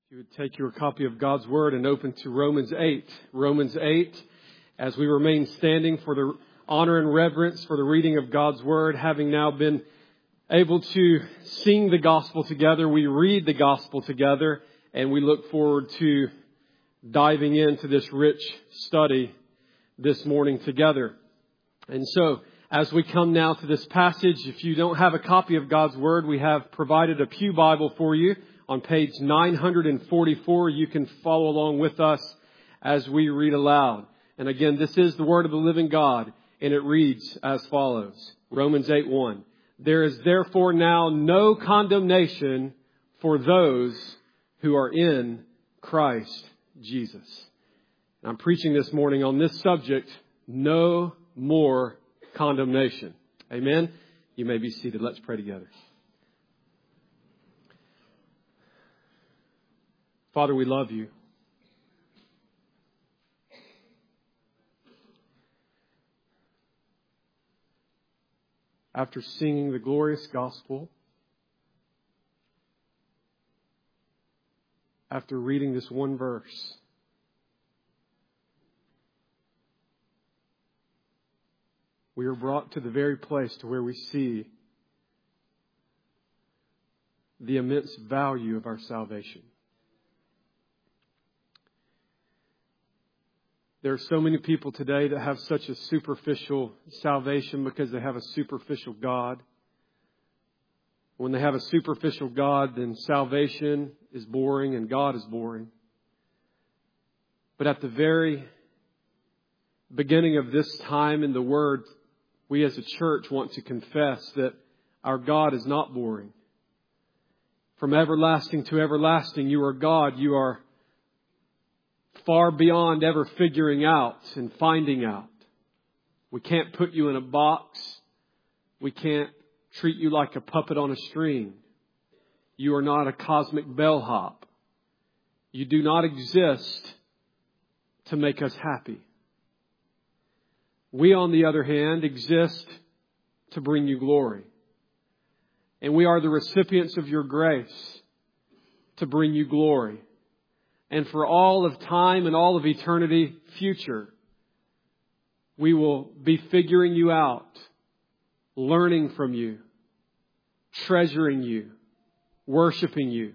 If you would take your copy of God's Word and open to Romans 8. Romans 8, as we remain standing for the honor and reverence for the reading of God's Word, having now been able to sing the gospel together, we read the gospel together, and we look forward to diving into this rich study this morning together. And so, as we come now to this passage, if you don't have a copy of God's Word, we have provided a pew Bible for you. On page 944, you can follow along with us as we read aloud. And again, this is the Word of the living God, and it reads as follows. Romans 8:1. There is therefore now no condemnation for those who are in Christ Jesus. I'm preaching this morning on this subject, no more condemnation. Amen. You may be seated. Let's pray together. Father, we love you. After singing the glorious gospel, after reading this one verse, we are brought to the very place to where we see the immense value of our salvation. There are so many people today that have such a superficial salvation because they have a superficial God. When they have a superficial God, then salvation is boring and God is boring. But at the very beginning of this time in the Word, we as a church want to confess that our God is not boring. From everlasting to everlasting, you are God. You are far beyond ever figuring out and finding out. We can't put you in a box. We can't treat you like a puppet on a string. You are not a cosmic bellhop. You do not exist to make us happy. We, on the other hand, exist to bring you glory. And we are the recipients of your grace to bring you glory. And for all of time and all of eternity future, we will be figuring you out, learning from you, treasuring you, worshiping you.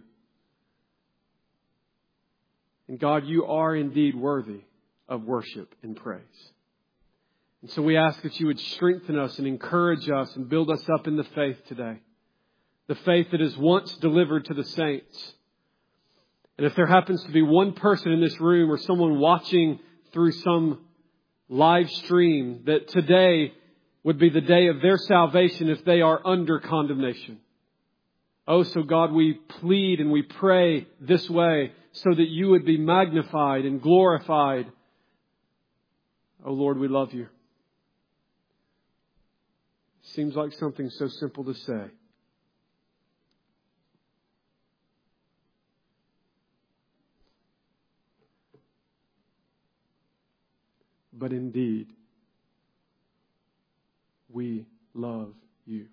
And God, you are indeed worthy of worship and praise. And so we ask that you would strengthen us and encourage us and build us up in the faith today. The faith that is once delivered to the saints. And if there happens to be one person in this room or someone watching through some live stream, that today would be the day of their salvation if they are under condemnation. Oh, so God, we plead and we pray this way so that you would be magnified and glorified. Oh, Lord, we love you. Seems like something so simple to say. But indeed, we love you.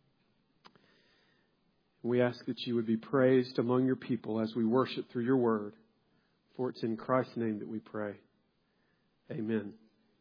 We ask that you would be praised among your people as we worship through your word. For it's in Christ's name that we pray. Amen.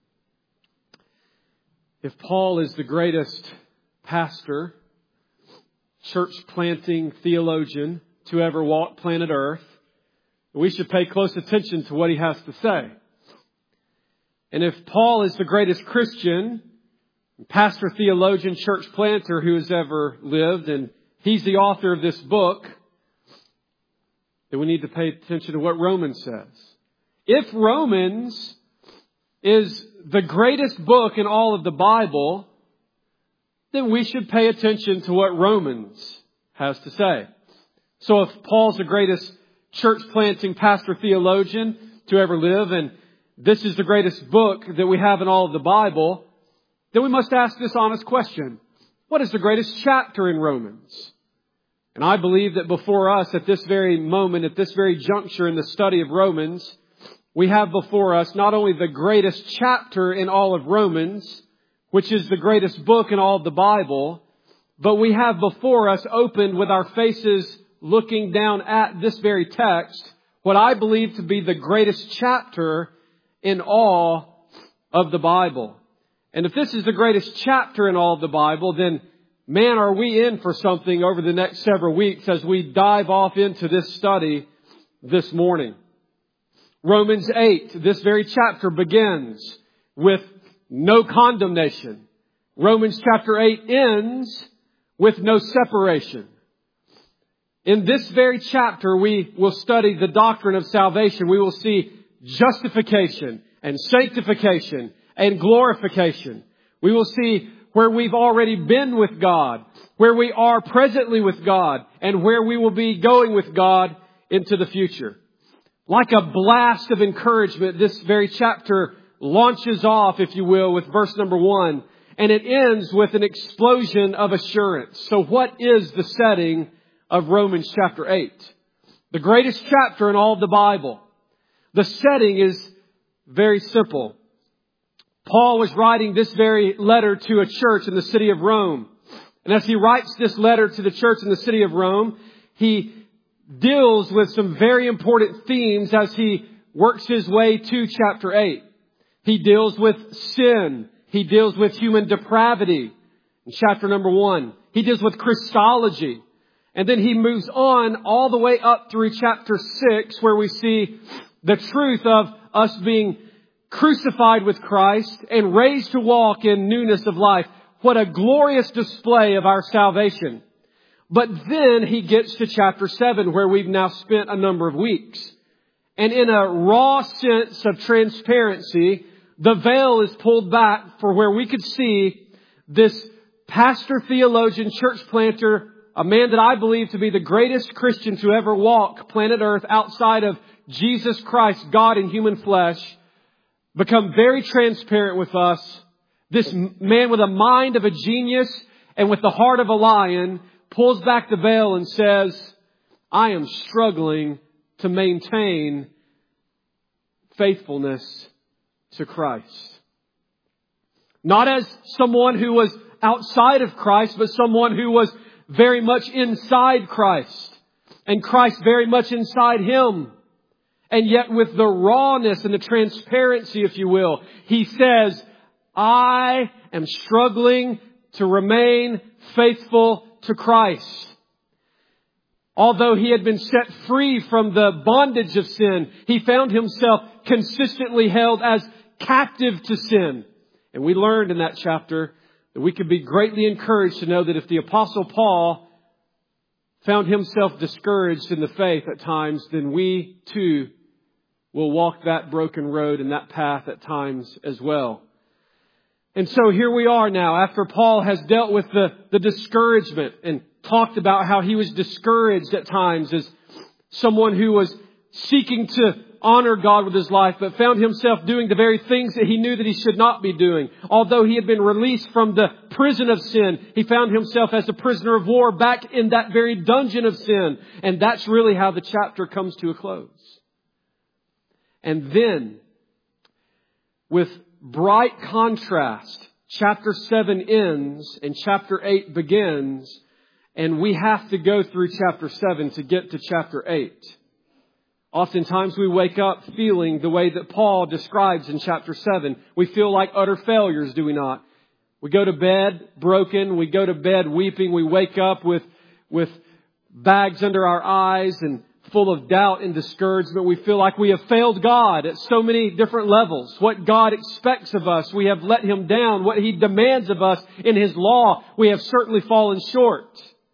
If Paul is the greatest pastor, church planting theologian to ever walk planet Earth, we should pay close attention to what he has to say. And if Paul is the greatest Christian, pastor, theologian, church planter who has ever lived, and he's the author of this book, then we need to pay attention to what Romans says. If Romans is the greatest book in all of the Bible, then we should pay attention to what Romans has to say. So if Paul's the greatest church planting pastor, theologian to ever live, and this is the greatest book that we have in all of the Bible, then we must ask this honest question. What is the greatest chapter in Romans? And I believe that before us at this very moment, at this very juncture in the study of Romans, we have before us not only the greatest chapter in all of Romans, which is the greatest book in all of the Bible, but we have before us opened with our faces looking down at this very text, what I believe to be the greatest chapter in all of the Bible. And if this is the greatest chapter in all of the Bible, then man, are we in for something over the next several weeks as we dive off into this study this morning. Romans 8, this very chapter begins with no condemnation. Romans chapter 8 ends with no separation. In this very chapter, we will study the doctrine of salvation. We will see justification and sanctification and glorification. We will see where we've already been with God, where we are presently with God, and where we will be going with God into the future. Like a blast of encouragement, this very chapter launches off, if you will, with verse number 1, and it ends with an explosion of assurance. So what is the setting of Romans chapter 8? The greatest chapter in all of the Bible. The setting is very simple. Paul was writing this very letter to a church in the city of Rome. And as he writes this letter to the church in the city of Rome, he deals with some very important themes as he works his way to chapter 8. He deals with sin. He deals with human depravity in chapter number 1. He deals with Christology. And then he moves on all the way up through chapter 6, where we see the truth of us being crucified with Christ and raised to walk in newness of life. What a glorious display of our salvation. But then he gets to chapter 7, where we've now spent a number of weeks. And in a raw sense of transparency, the veil is pulled back for where we could see this pastor, theologian, church planter, a man that I believe to be the greatest Christian to ever walk planet Earth outside of Jesus Christ, God in human flesh, become very transparent with us. This man with a mind of a genius and with the heart of a lion pulls back the veil and says, I am struggling to maintain faithfulness to Christ. Not as someone who was outside of Christ, but someone who was very much inside Christ. And Christ very much inside him. And yet with the rawness and the transparency, if you will, he says, I am struggling to remain faithful to Christ. Although he had been set free from the bondage of sin, he found himself consistently held as captive to sin. And we learned in that chapter that we could be greatly encouraged to know that if the Apostle Paul found himself discouraged in the faith at times, then we too will walk that broken road and that path at times as well. And so here we are now, after Paul has dealt with the discouragement and talked about how he was discouraged at times as someone who was seeking to honor God with his life, but found himself doing the very things that he knew that he should not be doing. Although he had been released from the prison of sin, he found himself as a prisoner of war back in that very dungeon of sin. And that's really how the chapter comes to a close. And then, with bright contrast, chapter 7 ends and chapter 8 begins, and we have to go through chapter 7 to get to chapter 8. Oftentimes we wake up feeling the way that Paul describes in chapter 7. We feel like utter failures, do we not? We go to bed broken. We go to bed weeping. We wake up with bags under our eyes and full of doubt and discouragement. We feel like we have failed God at so many different levels. What God expects of us, we have let Him down. What He demands of us in His law, we have certainly fallen short.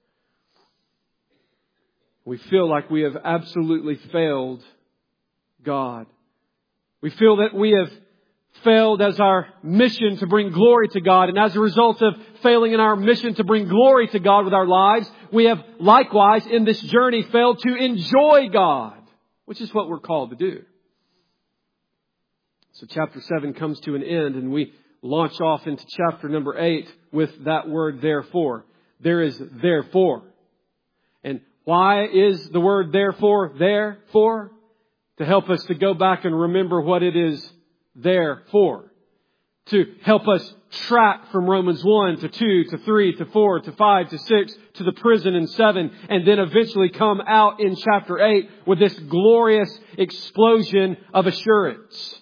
We feel like we have absolutely failed God. We feel that we have failed as our mission to bring glory to God. And as a result of failing in our mission to bring glory to God with our lives, we have likewise in this journey failed to enjoy God, which is what we're called to do. So chapter 7 comes to an end and we launch off into chapter number 8 with that word therefore. There is therefore. And why is the word therefore there for? To help us to go back and remember what it is there for. to help us track from Romans 1 to 2 to 3 to 4 to 5 to 6 to the prison in 7, and then eventually come out in chapter 8 with this glorious explosion of assurance.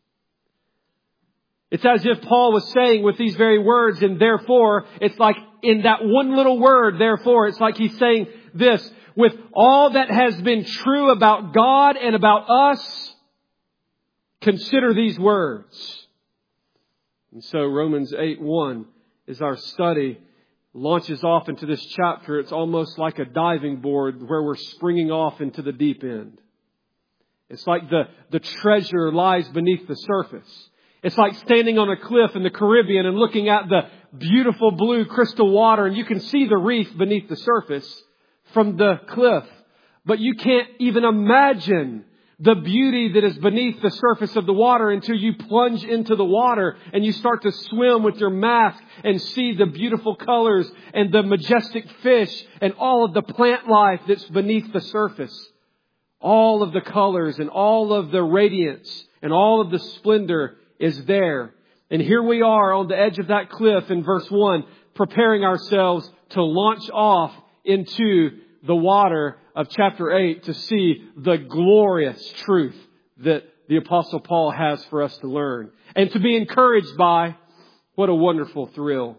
It's as if Paul was saying with these very words, and therefore, it's like in that one little word, therefore, it's like he's saying this: with all that has been true about God and about us, consider these words. And so Romans 8:1 is our study, launches off into this chapter. It's almost like a diving board where we're springing off into the deep end. It's like the treasure lies beneath the surface. It's like standing on a cliff in the Caribbean and looking at the beautiful blue crystal water, and you can see the reef beneath the surface from the cliff. But you can't even imagine the beauty that is beneath the surface of the water until you plunge into the water and you start to swim with your mask and see the beautiful colors and the majestic fish and all of the plant life that's beneath the surface. All of the colors and all of the radiance and all of the splendor is there. And here we are on the edge of that cliff in verse 1, preparing ourselves to launch off into the water of chapter 8 to see the glorious truth that the Apostle Paul has for us to learn and to be encouraged by. What a wonderful thrill.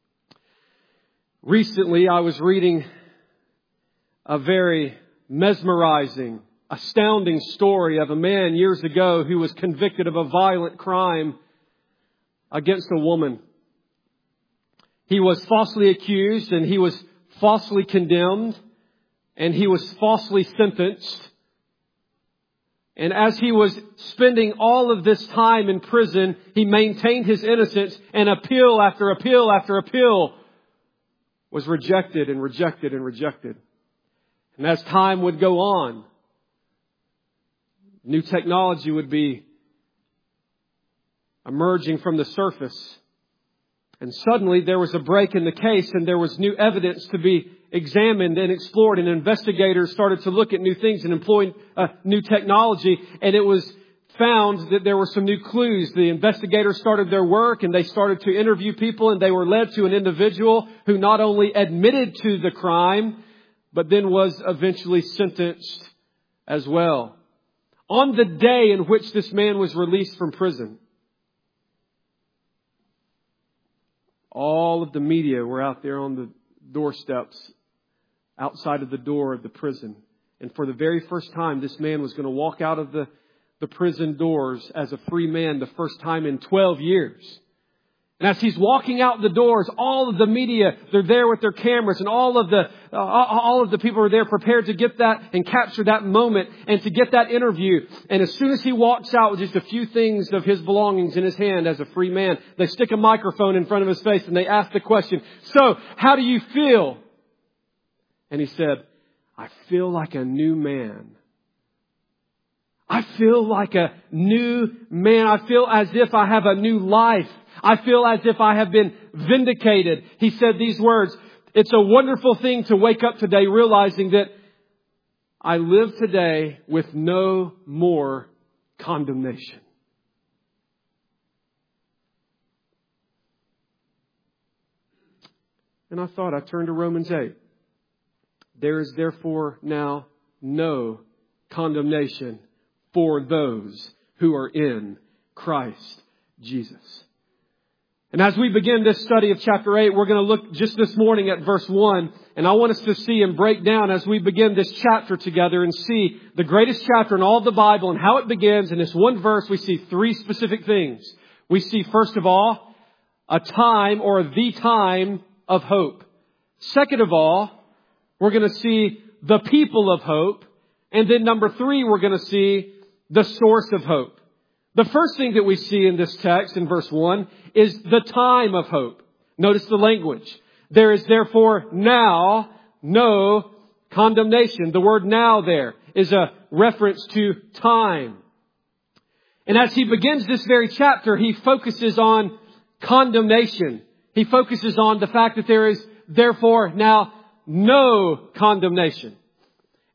Recently, I was reading a very mesmerizing, astounding story of a man years ago who was convicted of a violent crime against a woman. He was falsely accused and he was falsely condemned. And he was falsely sentenced. And as he was spending all of this time in prison, he maintained his innocence, and appeal after appeal after appeal was rejected and rejected and rejected. And as time would go on, new technology would be emerging from the surface. And suddenly there was a break in the case, and there was new evidence to be examined and explored, and investigators started to look at new things and employ new technology, and it was found that there were some new clues. The investigators started their work and they started to interview people, and they were led to an individual who not only admitted to the crime, but then was eventually sentenced as well. On the day in which this man was released from prison, all of the media were out there on the doorsteps outside of the door of the prison. And for the very first time, this man was going to walk out of the prison doors as a free man the first time in 12 years. And as he's walking out the doors, all of the media, they're there with their cameras, and all of the people are there prepared to get that and capture that moment and to get that interview. And as soon as he walks out with just a few things of his belongings in his hand as a free man, they stick a microphone in front of his face and they ask the question, "So, how do you feel?" And he said, "I feel like a new man. I feel like a new man. I feel as if I have a new life. I feel as if I have been vindicated." He said these words, "It's a wonderful thing to wake up today realizing that I live today with no more condemnation." And I turned to Romans 8. "There is therefore now no condemnation for those who are in Christ Jesus." And as we begin this study of chapter 8, we're going to look just this morning at verse 1. And I want us to see and break down as we begin this chapter together and see the greatest chapter in all of the Bible and how it begins. In this one verse, we see three specific things. We see, first of all, a time or the time of hope. Second of all, we're going to see the people of hope. And then number 3, we're going to see the source of hope. The first thing that we see in this text in verse 1 is the time of hope. Notice the language. "There is therefore now no condemnation." The word "now" there is a reference to time. And as he begins this very chapter, he focuses on condemnation. He focuses on the fact that there is therefore now no condemnation.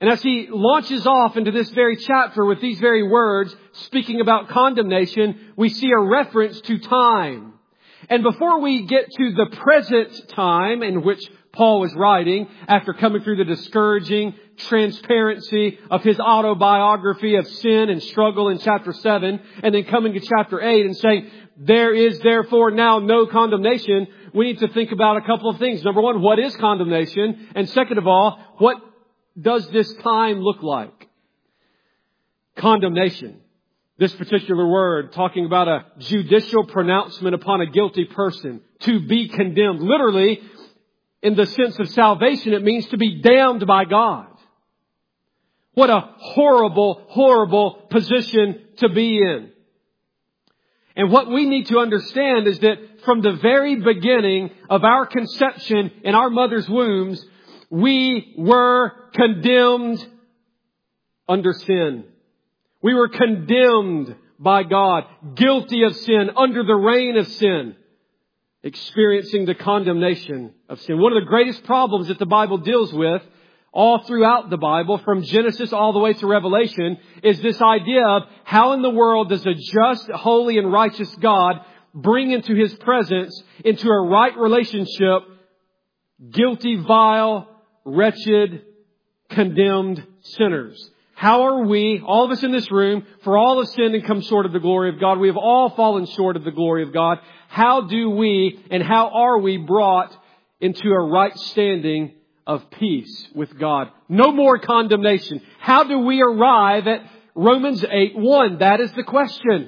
And as he launches off into this very chapter with these very words, speaking about condemnation, we see a reference to time. And before we get to the present time in which Paul was writing, after coming through the discouraging transparency of his autobiography of sin and struggle in chapter 7, and then coming to chapter 8 and saying, there is therefore now no condemnation, we need to think about a couple of things. Number one, what is condemnation? And second of all, what does this time look like? Condemnation. This particular word talking about a judicial pronouncement upon a guilty person. To be condemned. Literally, in the sense of salvation, it means to be damned by God. What a horrible, horrible position to be in. And what we need to understand is that from the very beginning of our conception in our mother's wombs, we were condemned under sin. We were condemned by God, guilty of sin, under the reign of sin, experiencing the condemnation of sin. One of the greatest problems that the Bible deals with all throughout the Bible, from Genesis all the way to Revelation, is this idea of how in the world does a just, holy, and righteous God bring into His presence, into a right relationship, guilty, vile, wretched, condemned sinners. How are we, all of us in this room, for all have sinned and come short of the glory of God. We have all fallen short of the glory of God. How do we and how are we brought into a right standing of peace with God? No more condemnation. How do we arrive at Romans 8:1? That is the question.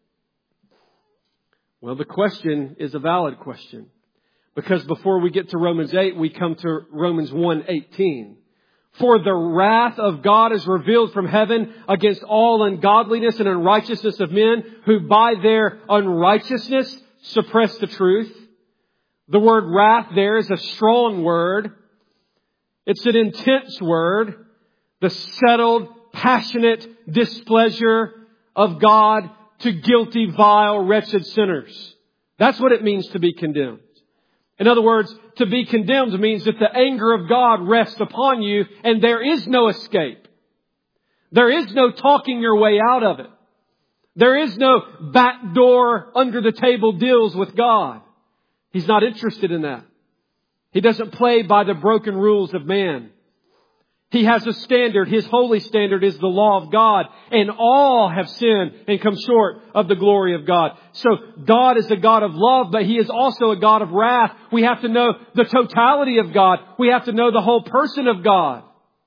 Well, the question is a valid question. Because before we get to Romans 8, we come to Romans 1:18. For the wrath of God is revealed from heaven against all ungodliness and unrighteousness of men who by their unrighteousness suppress the truth. The word wrath there is a strong word. It's an intense word. The settled, passionate displeasure of God to guilty, vile, wretched sinners. That's what it means to be condemned. In other words, to be condemned means that the anger of God rests upon you and there is no escape. There is no talking your way out of it. There is no backdoor under the table deals with God. He's not interested in that. He doesn't play by the broken rules of man. He has a standard. His holy standard is the law of God. And all have sinned and come short of the glory of God. So God is a God of love, but He is also a God of wrath. We have to know the totality of God. We have to know the whole person of God.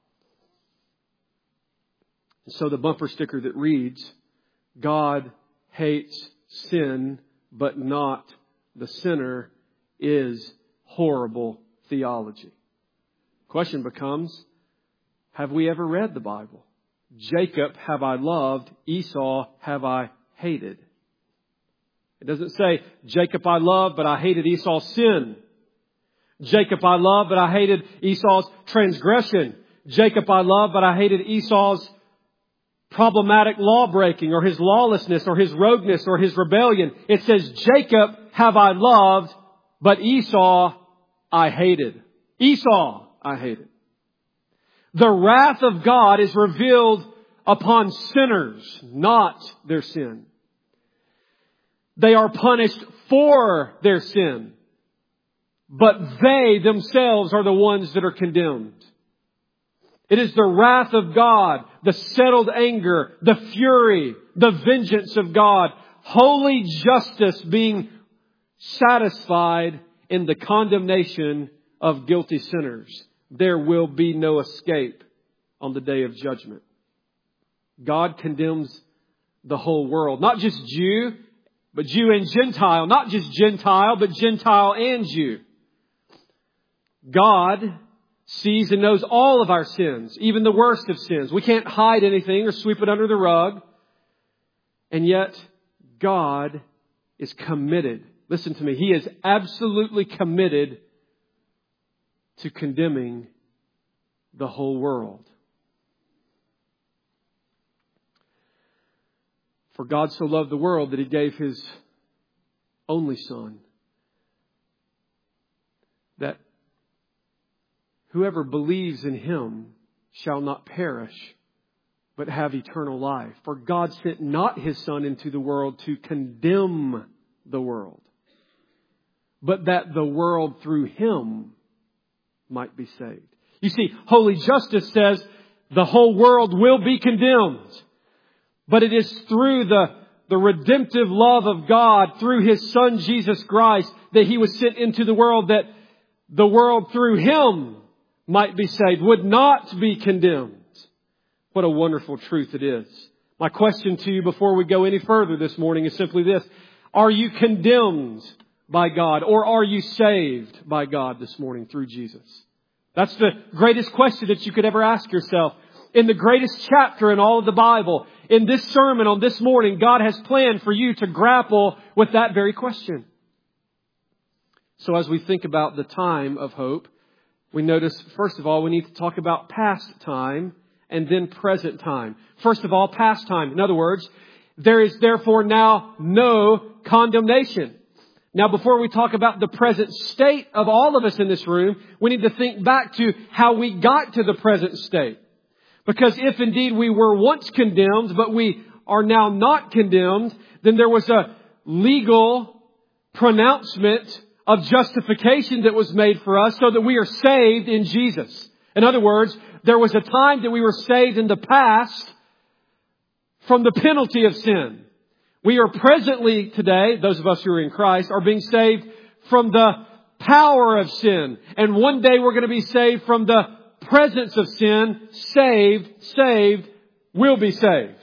And so the bumper sticker that reads, God hates sin, but not the sinner, is horrible theology. Question becomes, have we ever read the Bible? Jacob have I loved, Esau have I hated. It doesn't say, Jacob I loved, but I hated Esau's sin. Jacob I loved, but I hated Esau's transgression. Jacob I loved, but I hated Esau's problematic law breaking or his lawlessness or his rogueness or his rebellion. It says, Jacob have I loved, but Esau I hated. Esau I hated. The wrath of God is revealed upon sinners, not their sin. They are punished for their sin, but they themselves are the ones that are condemned. It is the wrath of God, the settled anger, the fury, the vengeance of God, holy justice being satisfied in the condemnation of guilty sinners. There will be no escape on the day of judgment. God condemns the whole world. Not just Jew, but Jew and Gentile. Not just Gentile, but Gentile and Jew. God sees and knows all of our sins, even the worst of sins. We can't hide anything or sweep it under the rug. And yet, God is committed. Listen to me. He is absolutely committed to condemning the whole world. For God so loved the world that He gave His only Son, that whoever believes in Him shall not perish, but have eternal life. For God sent not His Son into the world to condemn the world, but that the world through Him might be saved. You see, holy justice says the whole world will be condemned. But it is through the redemptive love of God, through His Son Jesus Christ, that He was sent into the world, that the world through Him might be saved, would not be condemned. What a wonderful truth it is. My question to you before we go any further this morning is simply this. Are you condemned by God, or are you saved by God this morning through Jesus? That's the greatest question that you could ever ask yourself. In the greatest chapter in all of the Bible, in this sermon on this morning, God has planned for you to grapple with that very question. So as we think about the time of hope, we notice, first of all, we need to talk about past time and then present time. First of all, past time. In other words, there is therefore now no condemnation. Now, before we talk about the present state of all of us in this room, we need to think back to how we got to the present state. Because if indeed we were once condemned, but we are now not condemned, then there was a legal pronouncement of justification that was made for us so that we are saved in Jesus. In other words, there was a time that we were saved in the past from the penalty of sin. We are presently today, those of us who are in Christ, are being saved from the power of sin. And one day we're going to be saved from the presence of sin. Saved, will be saved.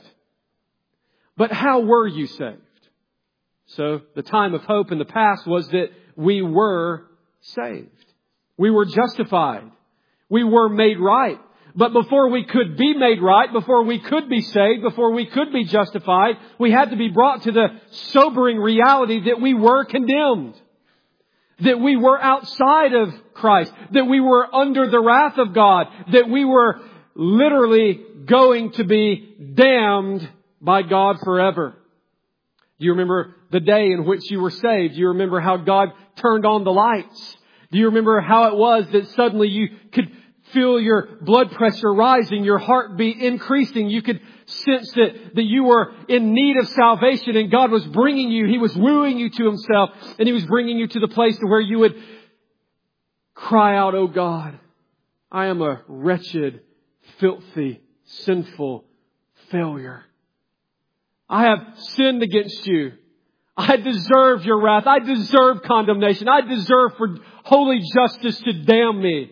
But how were you saved? So the time of hope in the past was that we were saved. We were justified. We were made right. But before we could be made right, before we could be saved, before we could be justified, we had to be brought to the sobering reality that we were condemned. That we were outside of Christ. That we were under the wrath of God. That we were literally going to be damned by God forever. Do you remember the day in which you were saved? Do you remember how God turned on the lights? Do you remember how it was that suddenly you could feel your blood pressure rising, your heartbeat increasing? You could sense that you were in need of salvation, and God was bringing you, He was wooing you to Himself, and He was bringing you to the place to where you would cry out, "Oh God, I am a wretched, filthy, sinful failure. I have sinned against you. I deserve your wrath. I deserve condemnation. I deserve for holy justice to damn me.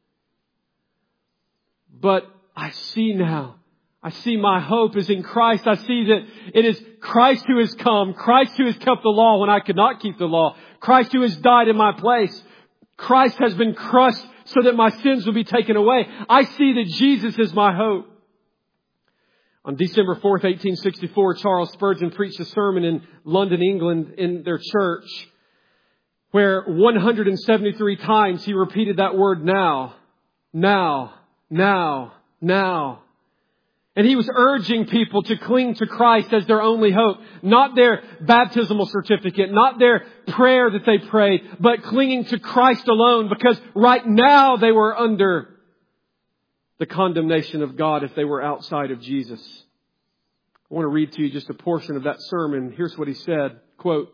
But I see now. I see my hope is in Christ. I see that it is Christ who has come. Christ who has kept the law when I could not keep the law. Christ who has died in my place. Christ has been crushed so that my sins will be taken away. I see that Jesus is my hope." On December 4th, 1864, Charles Spurgeon preached a sermon in London, England, in their church, where 173 times he repeated that word now, now, now, now. And he was urging people to cling to Christ as their only hope. Not their baptismal certificate, not their prayer that they prayed, but clinging to Christ alone, because right now they were under the condemnation of God if they were outside of Jesus. I want to read to you just a portion of that sermon. Here's what he said, quote,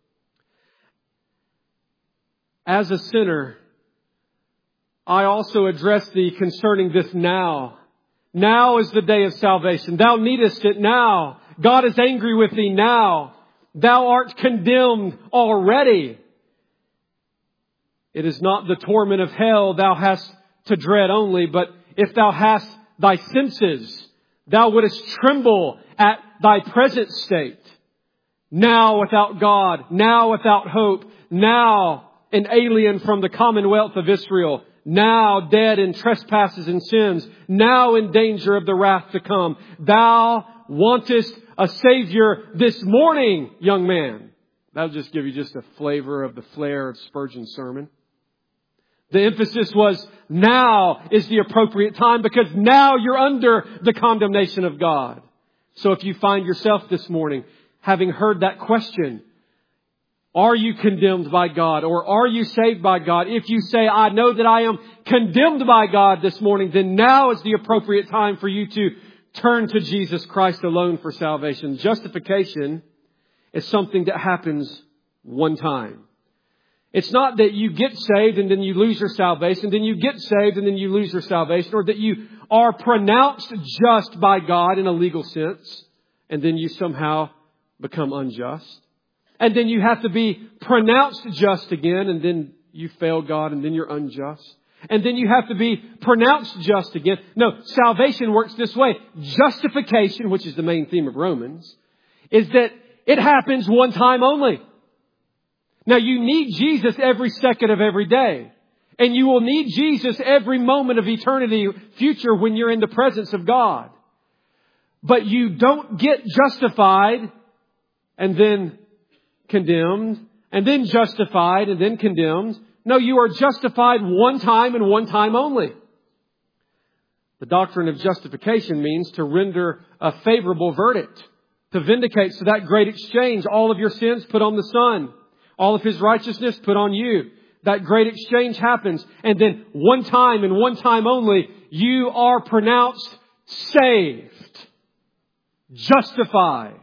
"As a sinner, I also address thee concerning this now. Now is the day of salvation. Thou needest it now. God is angry with thee now. Thou art condemned already. It is not the torment of hell thou hast to dread only, but if thou hast thy senses, thou wouldest tremble at thy present state. Now without God, now without hope, now an alien from the commonwealth of Israel, now dead in trespasses and sins, now in danger of the wrath to come. Thou wantest a Savior this morning, young man." That'll just give you just a flavor of the flair of Spurgeon's sermon. The emphasis was now is the appropriate time, because now you're under the condemnation of God. So if you find yourself this morning having heard that question, Are you condemned by God, or are you saved by God? If you say, I know that I am condemned by God this morning, then now is the appropriate time for you to turn to Jesus Christ alone for salvation. Justification is something that happens one time. It's not that you get saved and then you lose your salvation, then you get saved and then you lose your salvation, or that you are pronounced just by God in a legal sense, and then you somehow become unjust. And then you have to be pronounced just again, and then you fail God, and then you're unjust. And then you have to be pronounced just again. No, salvation works this way. Justification, which is the main theme of Romans, is that it happens one time only. Now, you need Jesus every second of every day. And you will need Jesus every moment of eternity future when you're in the presence of God. But you don't get justified and then condemned, and then justified and then condemned. No, you are justified one time and one time only. The doctrine of justification means to render a favorable verdict, to vindicate. So that great exchange, all of your sins put on the Son, all of His righteousness put on you. That great exchange happens, and then one time and one time only, you are pronounced saved, justified.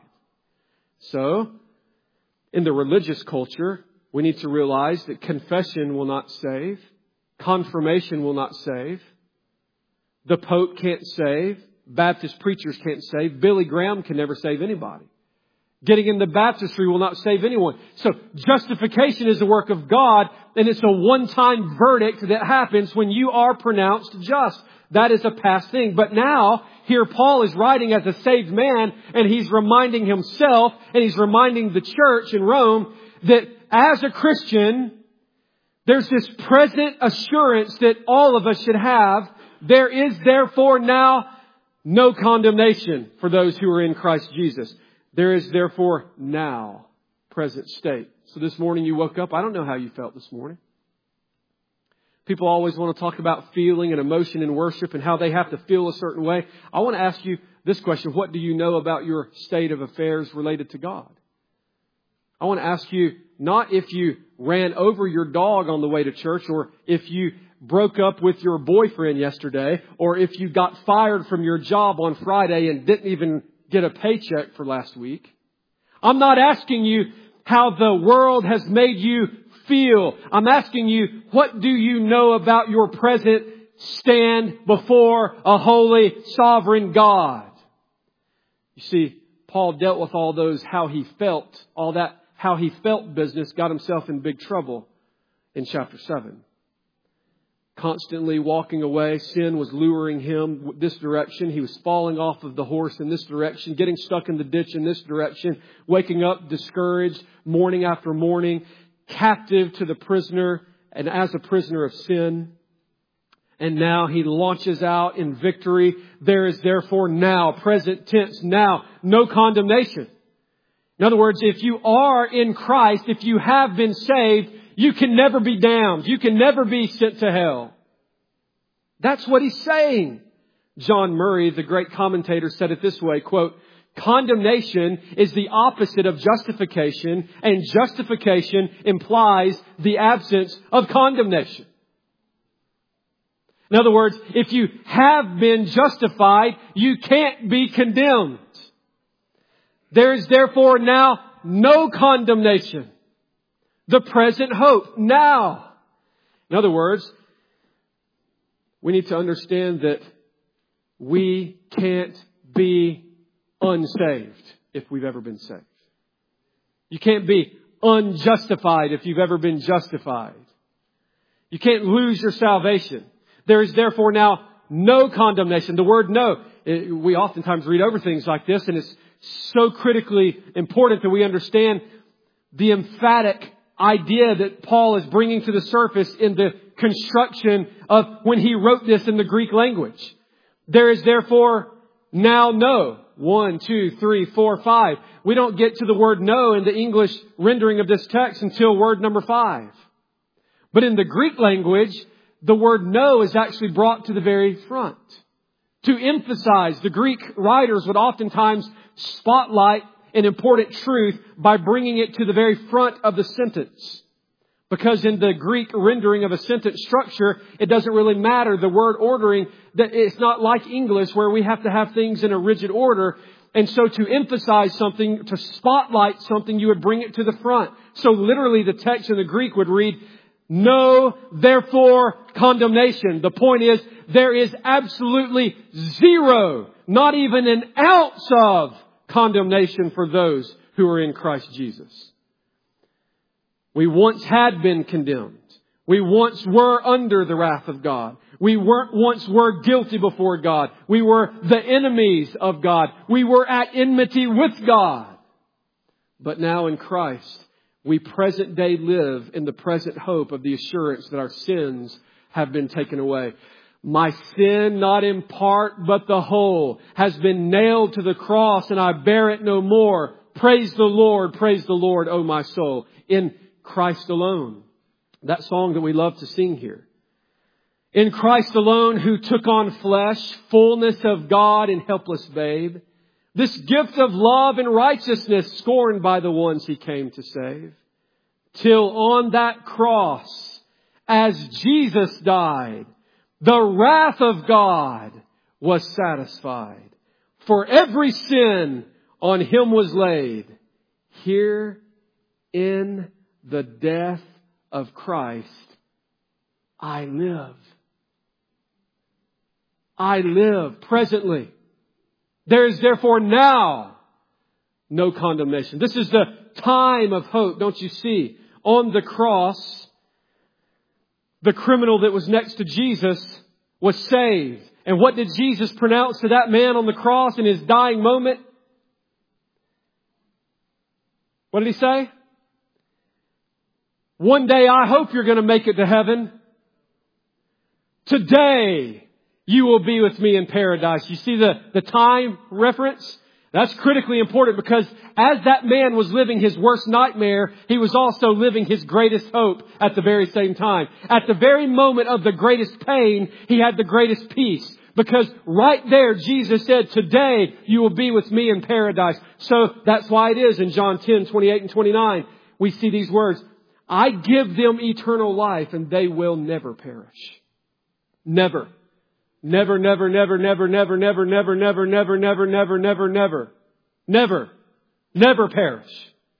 So, in the religious culture, we need to realize that confession will not save. Confirmation will not save. The Pope can't save. Baptist preachers can't save. Billy Graham can never save anybody. Getting in the baptistry will not save anyone. So justification is the work of God, and it's a one-time verdict that happens when you are pronounced just. That is a past thing. But now, here Paul is writing as a saved man, and he's reminding himself, and he's reminding the church in Rome, that as a Christian, there's this present assurance that all of us should have. There is therefore now no condemnation for those who are in Christ Jesus. There is therefore now, present state. So this morning you woke up. I don't know how you felt this morning. People always want to talk about feeling and emotion in worship and how they have to feel a certain way. I want to ask you this question. What do you know about your state of affairs related to God? I want to ask you not if you ran over your dog on the way to church, or if you broke up with your boyfriend yesterday, or if you got fired from your job on Friday and didn't even get a paycheck for last week. I'm not asking you how the world has made you feel. I'm asking you, what do you know about your present stand before a holy, sovereign God? You see, Paul dealt with all those how he felt, all that how he felt business, got himself in big trouble in chapter 7. Constantly walking away. Sin was luring him this direction. He was falling off of the horse in this direction, getting stuck in the ditch in this direction, waking up discouraged morning after morning, captive to the prisoner and as a prisoner of sin. And now he launches out in victory. There is therefore now, present tense, now, no condemnation. In other words, if you are in Christ, if you have been saved, you can never be damned. You can never be sent to hell. That's what he's saying. John Murray, the great commentator, said it this way, quote, condemnation is the opposite of justification, and justification implies the absence of condemnation. In other words, if you have been justified, you can't be condemned. There is therefore now no condemnation. The present hope now. In other words, we need to understand that we can't be unsaved if we've ever been saved. You can't be unjustified if you've ever been justified. You can't lose your salvation. There is therefore now no condemnation. The word no, we oftentimes read over things like this, and it's so critically important that we understand the emphatic idea that Paul is bringing to the surface in the construction of when he wrote this in the Greek language. There is therefore now no. 1, 2, 3, 4, 5. We don't get to the word no in the English rendering of this text until word number 5. But in the Greek language, the word no is actually brought to the very front. To emphasize, the Greek writers would oftentimes spotlight an important truth by bringing it to the very front of the sentence. Because in the Greek rendering of a sentence structure, it doesn't really matter. The word ordering, it's not like English where we have to have things in a rigid order. And so to emphasize something, to spotlight something, you would bring it to the front. So literally the text in the Greek would read, no, therefore, condemnation. The point is, there is absolutely zero, not even an ounce of condemnation for those who are in Christ Jesus. We once had been condemned. We once were under the wrath of God. We once were guilty before God. We were the enemies of God. We were at enmity with God. But now in Christ, we present day live in the present hope of the assurance that our sins have been taken away. My sin, not in part, but the whole, has been nailed to the cross, and I bear it no more. Praise the Lord, O my soul. In Christ alone. That song that we love to sing here. In Christ alone, who took on flesh, fullness of God and helpless babe. This gift of love and righteousness scorned by the ones He came to save. Till on that cross, as Jesus died, the wrath of God was satisfied. For every sin on Him was laid. Here in the death of Christ, I live. I live presently. There is therefore now no condemnation. This is the time of hope, don't you see? On the cross, the criminal that was next to Jesus was saved. And what did Jesus pronounce to that man on the cross in His dying moment? What did He say? One day I hope you're going to make it to heaven. Today you will be with me in paradise. You see the time reference? That's critically important because as that man was living his worst nightmare, he was also living his greatest hope at the very same time. At the very moment of the greatest pain, he had the greatest peace. Because right there, Jesus said, today you will be with me in paradise. So that's why it is in John 10:28 and 29, we see these words. I give them eternal life and they will never perish. Never. Never, never, never, never, never, never, never, never, never, never, never, never, never, never, never perish.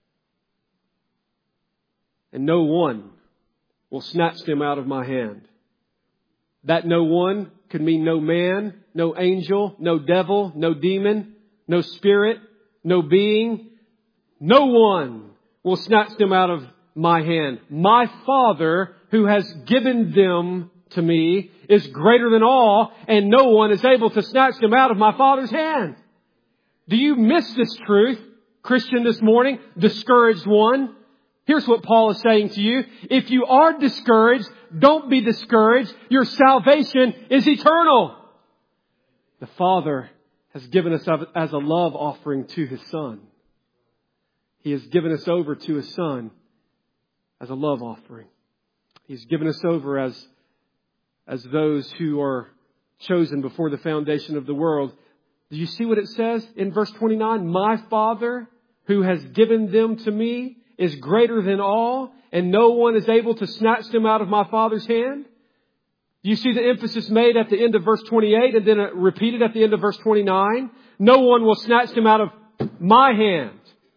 And no one will snatch them out of my hand. That no one could mean no man, no angel, no devil, no demon, no spirit, no being. No one will snatch them out of my hand. My Father who has given them to me is greater than all, and no one is able to snatch them out of my Father's hand. Do you miss this truth, Christian, this morning? Discouraged one. Here's what Paul is saying to you. If you are discouraged, don't be discouraged. Your salvation is eternal. The Father has given us as a love offering to His Son. He has given us over to His Son as a love offering. He's given us over as those who are chosen before the foundation of the world. Do you see what it says in verse 29? My Father who has given them to me is greater than all, and no one is able to snatch them out of my Father's hand. Do you see the emphasis made at the end of verse 28 and then repeated at the end of verse 29? No one will snatch them out of my hand.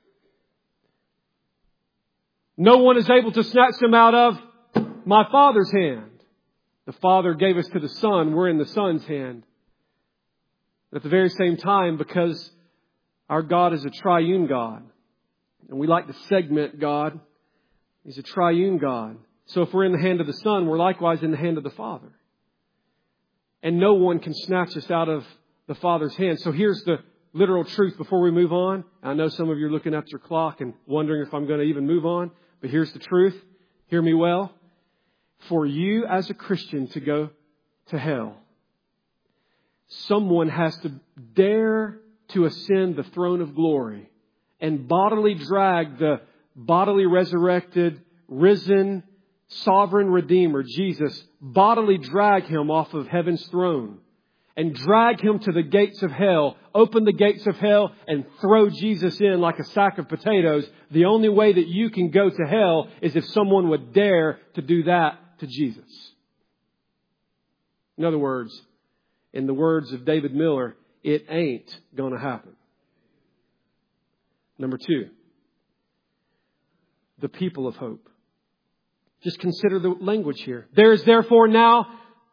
No one is able to snatch them out of my Father's hand. The Father gave us to the Son. We're in the Son's hand. At the very same time, because our God is a triune God, and we like to segment God, He's a triune God. So if we're in the hand of the Son, we're likewise in the hand of the Father. And no one can snatch us out of the Father's hand. So here's the literal truth before we move on. I know some of you are looking at your clock and wondering if I'm going to even move on. But here's the truth. Hear me well. For you as a Christian to go to hell, someone has to dare to ascend the throne of glory and bodily drag the bodily resurrected, risen, sovereign Redeemer, Jesus, bodily drag Him off of heaven's throne and drag Him to the gates of hell, open the gates of hell and throw Jesus in like a sack of potatoes, the only way that you can go to hell is if someone would dare to do that to Jesus. In other words, in the words of David Miller, it ain't going to happen. Number 2, the people of hope. Just consider the language here. There is therefore now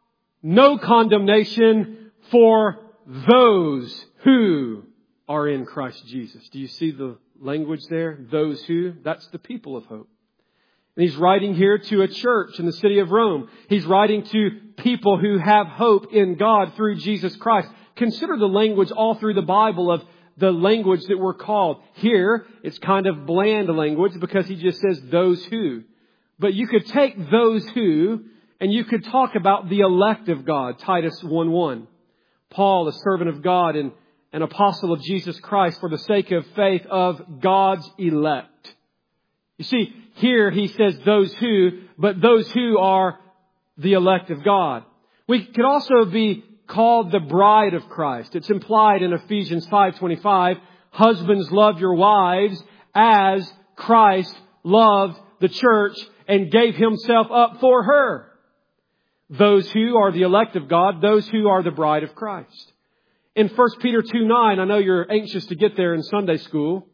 no condemnation for those who are in Christ Jesus. Do you see the language there? Those who, that's the people of hope. And he's writing here to a church in the city of Rome. He's writing to people who have hope in God through Jesus Christ. Consider the language all through the Bible of the language that we're called. Here, it's kind of bland language because he just says those who. But you could take those who and you could talk about the elect of God, Titus 1:1. Paul, a servant of God and an apostle of Jesus Christ for the sake of faith of God's elect. You see, here he says those who, but those who are the elect of God. We could also be called the bride of Christ. It's implied in Ephesians 5:25, husbands, love your wives as Christ loved the church and gave Himself up for her. Those who are the elect of God, those who are the bride of Christ. In 1 Peter 2:9, I know you're anxious to get there in Sunday school,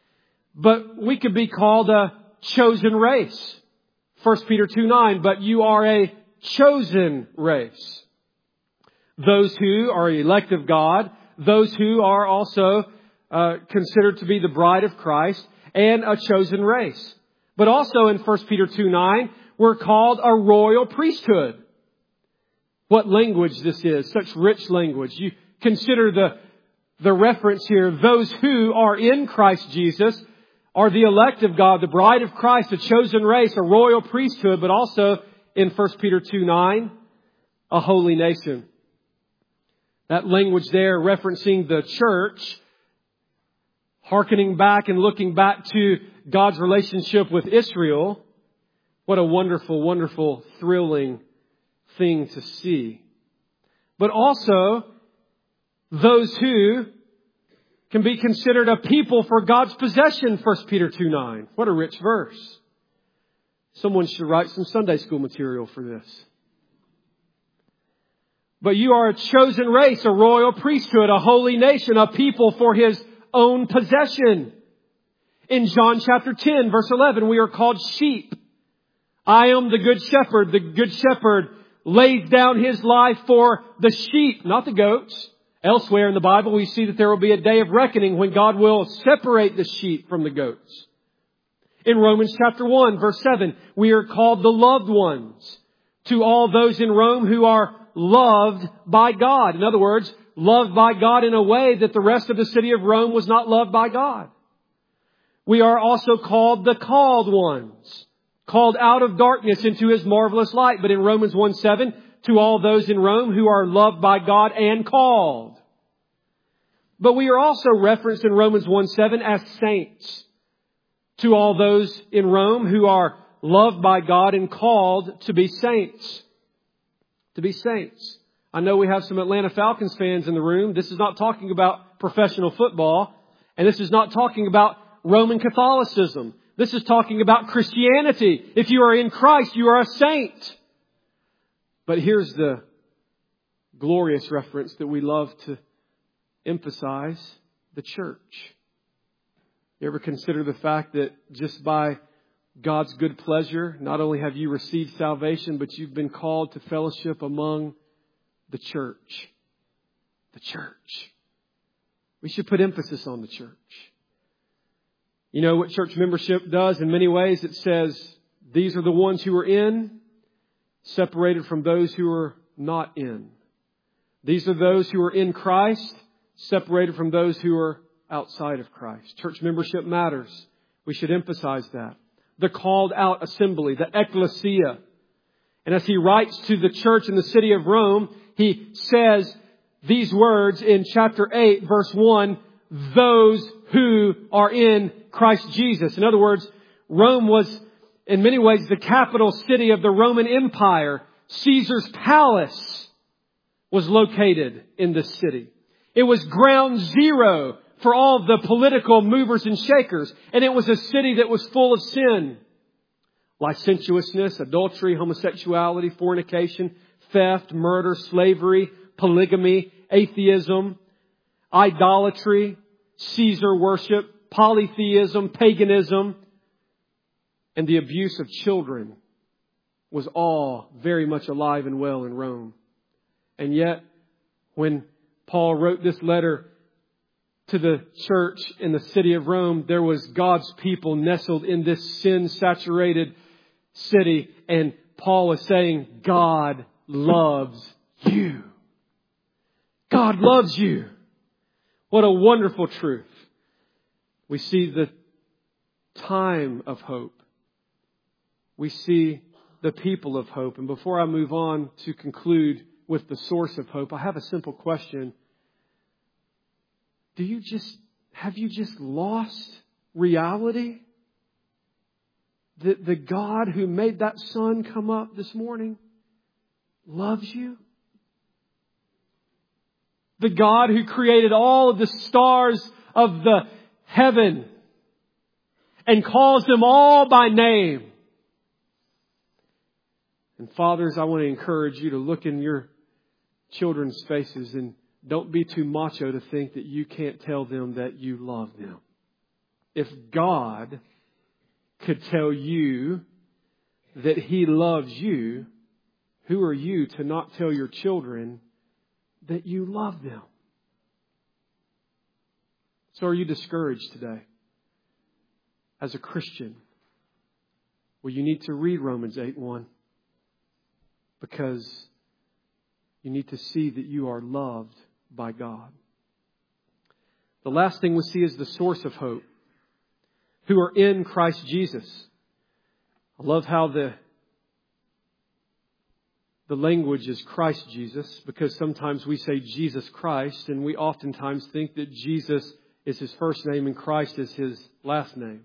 but we could be called a chosen race. 1 Peter 2:9, but you are a chosen race. Those who are elect of God, those who are also considered to be the bride of Christ, and a chosen race. But also in 1 Peter 2:9, we're called a royal priesthood. What language this is, such rich language. You consider the reference here. Those who are in Christ Jesus are the elect of God, the bride of Christ, a chosen race, a royal priesthood, but also in 1 Peter 2:9, a holy nation. That language there referencing the church, hearkening back and looking back to God's relationship with Israel. What a wonderful, wonderful, thrilling thing to see. But also, those who can be considered a people for God's possession, 1 Peter 2:9. What a rich verse. Someone should write some Sunday school material for this. But you are a chosen race, a royal priesthood, a holy nation, a people for His own possession. In John chapter 10, verse 11, we are called sheep. I am the good shepherd. The good shepherd lays down his life for the sheep, not the goats. Elsewhere in the Bible, we see that there will be a day of reckoning when God will separate the sheep from the goats. In Romans chapter 1, verse 7, we are called the loved ones to all those in Rome who are loved by God. In other words, loved by God in a way that the rest of the city of Rome was not loved by God. We are also called the called ones, called out of darkness into His marvelous light. But in Romans 1:7, to all those in Rome who are loved by God and called. But we are also referenced in Romans 1:7 as saints. To all those in Rome who are loved by God and called to be saints. To be saints. I know we have some Atlanta Falcons fans in the room. This is not talking about professional football. And this is not talking about Roman Catholicism. This is talking about Christianity. If you are in Christ, you are a saint. But here's the glorious reference that we love to emphasize, the church. You ever consider the fact that just by God's good pleasure, not only have you received salvation, but you've been called to fellowship among the church. The church. We should put emphasis on the church. You know what church membership does? In many ways, it says, these are the ones who are in, separated from those who are not in. These are those who are in Christ, separated from those who are outside of Christ. Church membership matters. We should emphasize that. The called out assembly, the ecclesia. And as he writes to the church in the city of Rome, he says these words in chapter 8, verse 1, those who are in Christ Jesus. In other words, Rome was in many ways the capital city of the Roman Empire, Caesar's palace. was located in this city. It was ground zero for all the political movers and shakers. And it was a city that was full of sin. Licentiousness, adultery, homosexuality, fornication, theft, murder, slavery, polygamy, atheism, idolatry, Caesar worship, polytheism, paganism, and the abuse of children was all very much alive and well in Rome. And yet, when Paul wrote this letter to the church in the city of Rome, there was God's people nestled in this sin-saturated city. And Paul is saying, God loves you. God loves you. What a wonderful truth. We see the time of hope. We see the people of hope. And before I move on to conclude with the source of hope, I have a simple question. Have you just lost reality? The God who made that sun come up this morning loves you. The God who created all of the stars of the heaven and calls them all by name. And fathers, I want to encourage you to look in your children's faces and don't be too macho to think that you can't tell them that you love them. If God could tell you that He loves you, who are you to not tell your children that you love them? So are you discouraged today? As a Christian, well, you need to read Romans 8:1 because you need to see that you are loved by God. The last thing we see is the source of hope, who are in Christ Jesus. I love how the language is Christ Jesus, because sometimes we say Jesus Christ, and we oftentimes think that Jesus is His first name and Christ is His last name.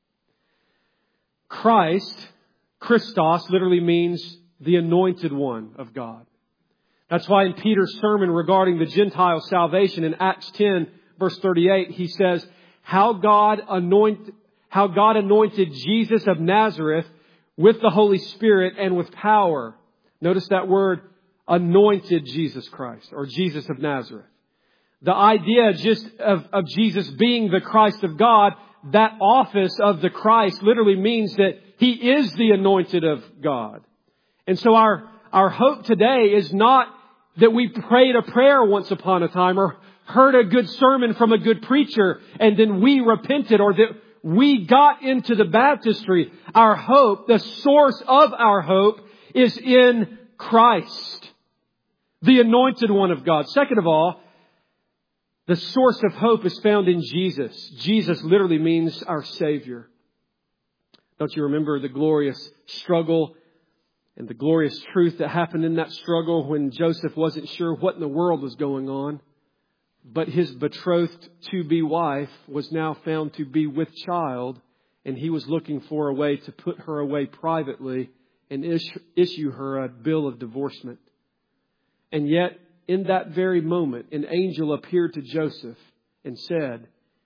Christ, Christos, literally means the anointed one of God. That's why in Peter's sermon regarding the Gentile salvation in Acts 10, verse 38, he says, how God anointed Jesus of Nazareth with the Holy Spirit and with power. Notice that word, anointed Jesus Christ, or Jesus of Nazareth. The idea just of Jesus being the Christ of God, that office of the Christ literally means that He is the anointed of God. And so our hope today is not that we prayed a prayer once upon a time or heard a good sermon from a good preacher and then we repented, or that we got into the baptistry. Our hope, the source of our hope, is in Christ, the anointed one of God. Second of all, the source of hope is found in Jesus. Jesus literally means our Savior. Don't you remember the glorious struggle and the glorious truth that happened in that struggle when Joseph wasn't sure what in the world was going on, but his betrothed to-be wife was now found to be with child, and he was looking for a way to put her away privately and issue her a bill of divorcement. And yet, in that very moment, an angel appeared to Joseph and said,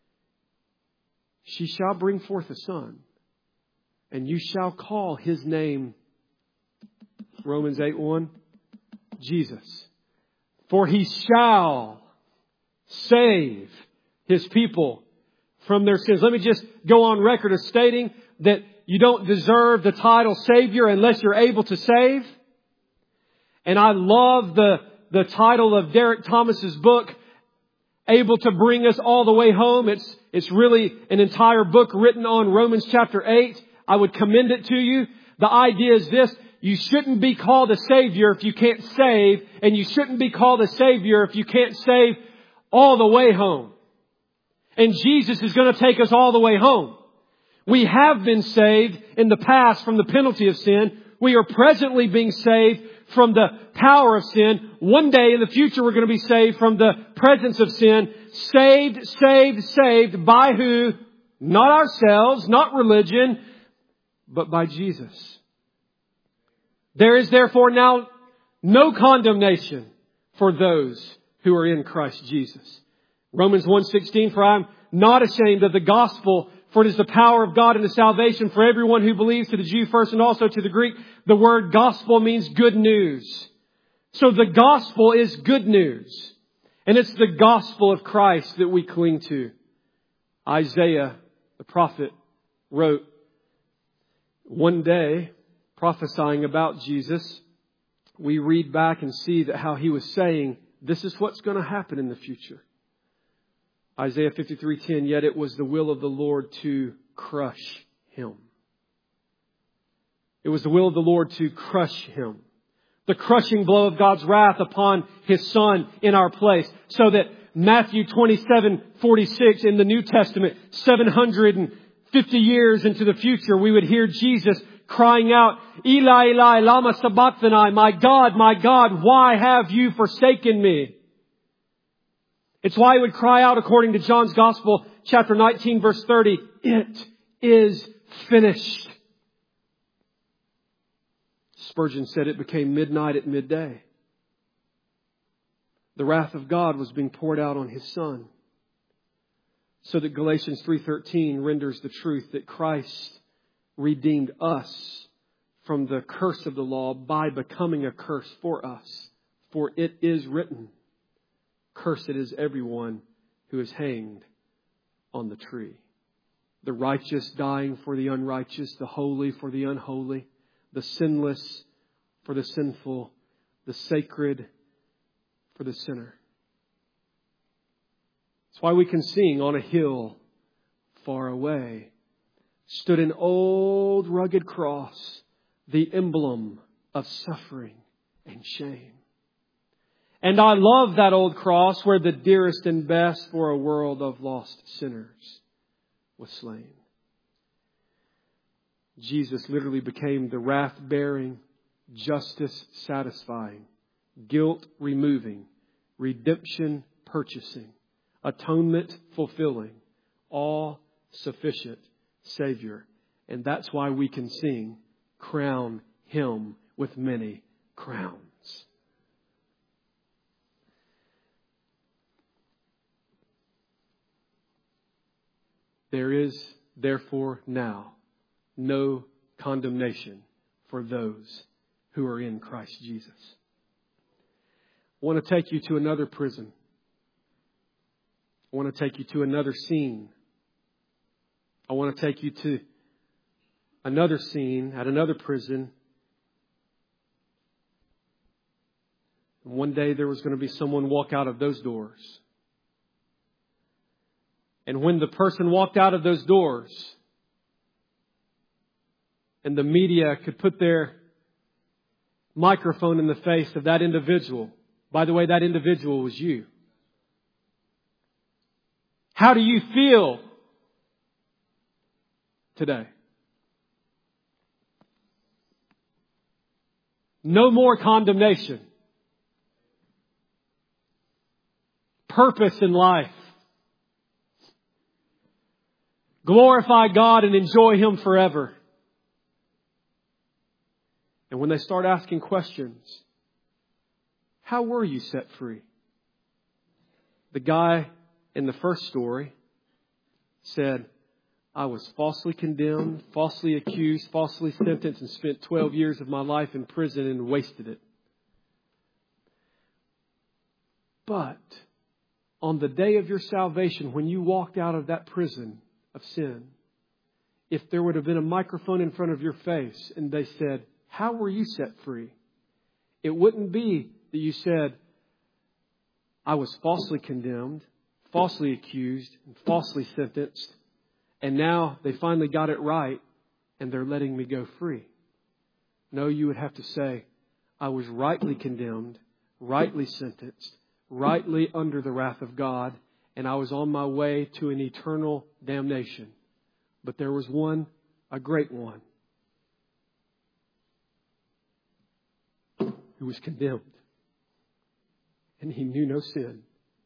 "She shall bring forth a son, and you shall call his name," Romans 8:1, Jesus. "For he shall save his people from their sins." Let me just go on record as stating that you don't deserve the title Savior unless you're able to save. And I love the title of Derek Thomas's book, Able to Bring Us All the Way Home. It's really an entire book written on Romans chapter 8. I would commend it to you. The idea is this: you shouldn't be called a Savior if you can't save, and you shouldn't be called a Savior if you can't save all the way home. And Jesus is going to take us all the way home. We have been saved in the past from the penalty of sin. We are presently being saved from the power of sin. One day in the future we're going to be saved from the presence of sin. Saved by who? Not ourselves, not religion, but by Jesus. There is therefore now no condemnation for those who are in Christ Jesus. Romans 1:16, for I am not ashamed of the gospel, for it is the power of God unto salvation for everyone who believes, to the Jew first and also to the Greek. The word gospel means good news. So the gospel is good news. And it's the gospel of Christ that we cling to. Isaiah, the prophet, wrote one day, prophesying about Jesus, we read back and see that how he was saying, this is what's going to happen in the future. Isaiah 53:10, yet it was the will of the Lord to crush him. It was the will of the Lord to crush him. The crushing blow of God's wrath upon His Son in our place. So that Matthew 27:46 in the New Testament, 750 years into the future, we would hear Jesus crying out, Eli, Eli, lama sabachthani, my God, why have you forsaken me? It's why he would cry out, according to John's Gospel, chapter 19, verse 30, it is finished. Spurgeon said it became midnight at midday. The wrath of God was being poured out on His Son. So that Galatians 3:13 renders the truth that Christ redeemed us from the curse of the law by becoming a curse for us. For it is written, cursed is everyone who is hanged on the tree. The righteous dying for the unrighteous, the holy for the unholy, the sinless for the sinful, the sacred for the sinner. That's why we can sing, on a hill far away stood an old rugged cross, the emblem of suffering and shame. And I love that old cross where the dearest and best for a world of lost sinners was slain. Jesus literally became the wrath-bearing, justice-satisfying, guilt-removing, redemption-purchasing, atonement-fulfilling, all-sufficient Savior. And that's why we can sing, crown Him with many crowns. There is, therefore, now no condemnation for those who are in Christ Jesus. I want to take you to another prison. I want to take you to another scene. I want to take you to another scene at another prison. And one day there was going to be someone walk out of those doors. And when the person walked out of those doors, and the media could put their microphone in the face of that individual. By the way, that individual was you. How do you feel today? No more condemnation. Purpose in life. Glorify God and enjoy Him forever. And when they start asking questions, how were you set free? The guy in the first story said, I was falsely condemned, falsely accused, falsely sentenced, and spent 12 years of my life in prison and wasted it. But on the day of your salvation, when you walked out of that prison of sin, if there would have been a microphone in front of your face and they said, how were you set free? It wouldn't be that you said, I was falsely condemned, falsely accused, and falsely sentenced, and now they finally got it right and they're letting me go free. No, you would have to say, I was rightly condemned, rightly sentenced, rightly under the wrath of God, and I was on my way to an eternal damnation. But there was one, a great one, who was condemned. And he knew no sin.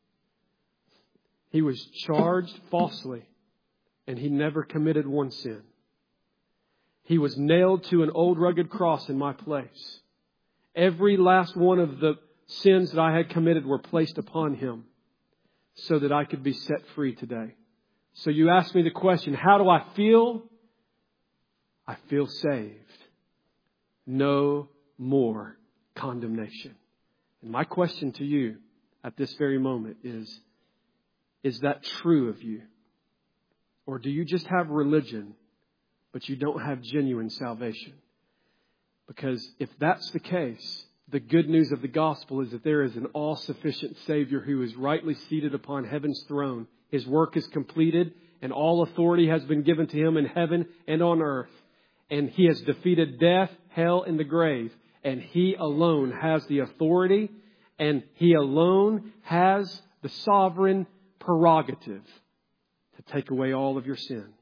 He was charged falsely, and he never committed one sin. He was nailed to an old rugged cross in my place. Every last one of the sins that I had committed were placed upon Him so that I could be set free today. So you asked me the question, how do I feel? I feel saved. No more condemnation. And my question to you at this very moment is that true of you? Or do you just have religion, but you don't have genuine salvation? Because if that's the case, the good news of the gospel is that there is an all-sufficient Savior who is rightly seated upon heaven's throne. His work is completed, and all authority has been given to Him in heaven and on earth. And He has defeated death, hell, and the grave. And He alone has the authority, and He alone has the sovereign prerogative to take away all of your sins.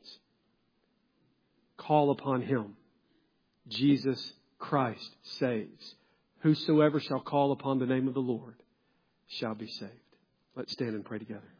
Call upon Him. Jesus Christ saves. Whosoever shall call upon the name of the Lord shall be saved. Let's stand and pray together.